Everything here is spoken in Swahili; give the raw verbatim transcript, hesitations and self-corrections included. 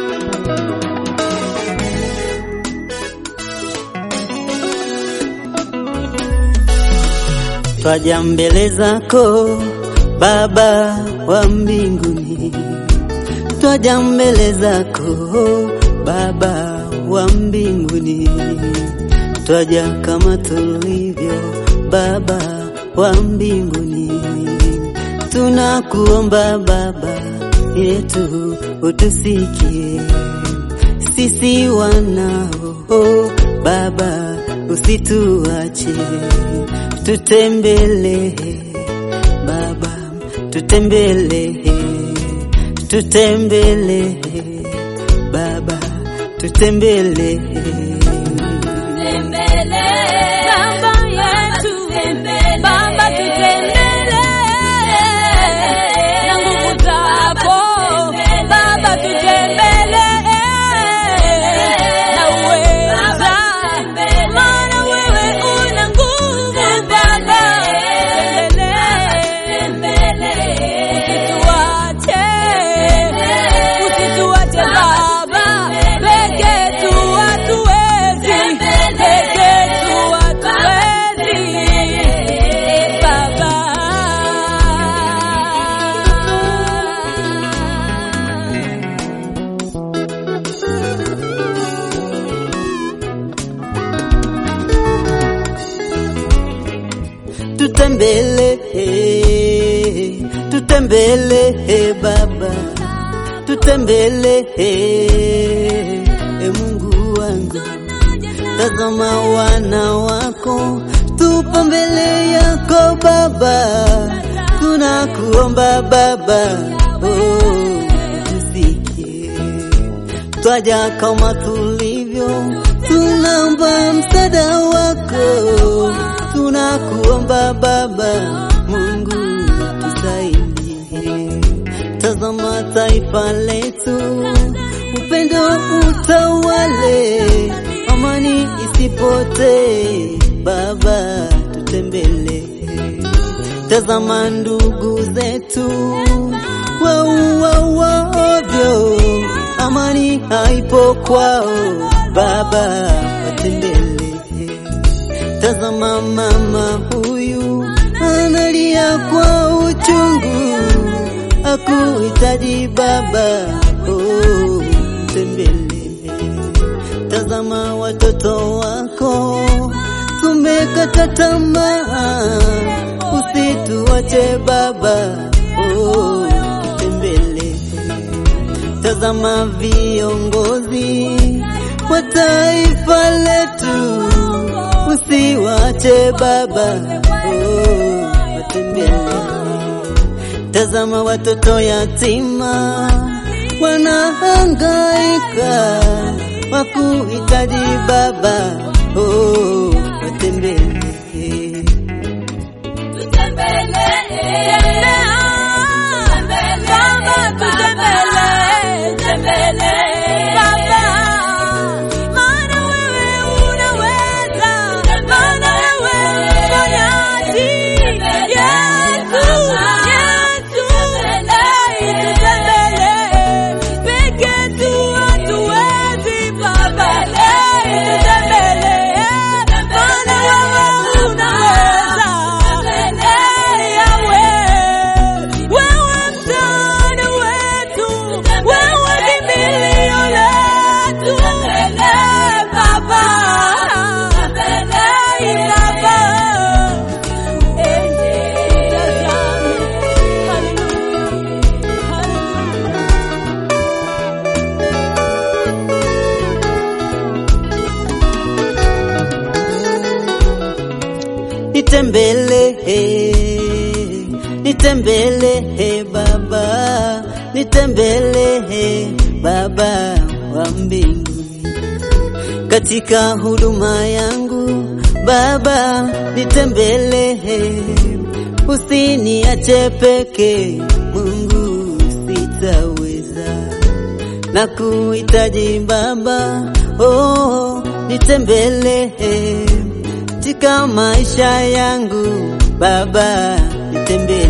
Twaja mbele zako Baba wa mbinguni, twaja mbele zako Baba wa mbinguni, twaja kama tulivyo Baba wa mbinguni. Tunakuomba Baba yetu utusikie, sisi wanao Baba usituache, tutembele Baba, tutembele, tutembele Baba, tutembele, tutembele Baba yetu, Baba tutembele na nguvu zako Baba, tutembele na uweza, maana wewe una nguvu Baba, tutembele, usituache, usituache Baba, peke yetu hatuwezi, peke yetu hatuwezi Baba. tutembele, tutembele Baba, tutembele e Mungu wangu. Tazama wana wako tupo mbele yako Baba, tunakuomba Baba, oh tusikie, twaja kama tulivyo, tunaomba msaada wako, tunakuomba Baba Mungu tusaidie. Tazama taifa letu, upendo utawale, amani isipotee Baba, tutembele. Tazama ndugu zetu wauawa ovyo, amani haipo kwao Baba, watembele. Tazama mama huyu analia kwa uchungu, hakuhitaji Baba, oh tembele. Tazama watoto wako tumekata tamaa, usituache Baba, oh tembele. Tazama viongozi wa taifa letu, usiwache Baba, oh watembele. Tazama watoto yatima wanahangaika, wakuhitaji Baba, oh watembele. Tutembele Baba, tutembele, tutembele Baba, maana wewe unaweza, maana wewe mponyaji Yesu, Yesu, tutembele, peke yetu hatuwezi Baba, tutembele, maana wewe unaweza, Yahweh, wewe msaada wetu, wewe kimbilio letu, Baba, Baba, Nitembele, nitembele Baba, nitembele Baba wa mbinguni, katika huduma yangu Baba, nitembele, usiniache peke, Mungu sitaweza, na kuhitaji Baba, oh nitembele katika maisha yangu Baba, nitembele.